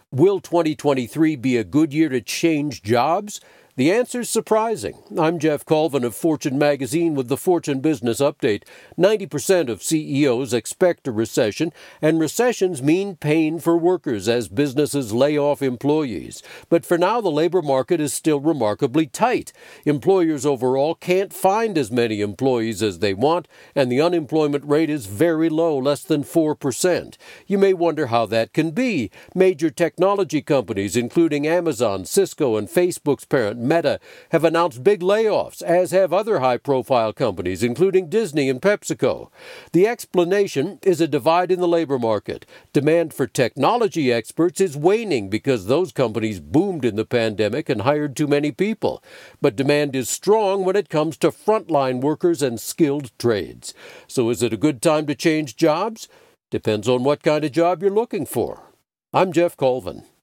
Will 2023 be a good year to change jobs? The answer's surprising. I'm Jeff Colvin of Fortune Magazine with the Fortune Business Update. 90% of CEOs expect a recession, and recessions mean pain for workers as businesses lay off employees. But for now, the labor market is still remarkably tight. Employers overall can't find as many employees as they want, and the unemployment rate is very low, less than 4%. You may wonder how that can be. Major technology companies, including Amazon, Cisco, and Facebook's parent Meta, have announced big layoffs, as have other high-profile companies, including Disney and PepsiCo. The explanation is a divide in the labor market. Demand for technology experts is waning because those companies boomed in the pandemic and hired too many people. But demand is strong when it comes to frontline workers and skilled trades. So is it a good time to change jobs? Depends on what kind of job you're looking for. I'm Jeff Colvin.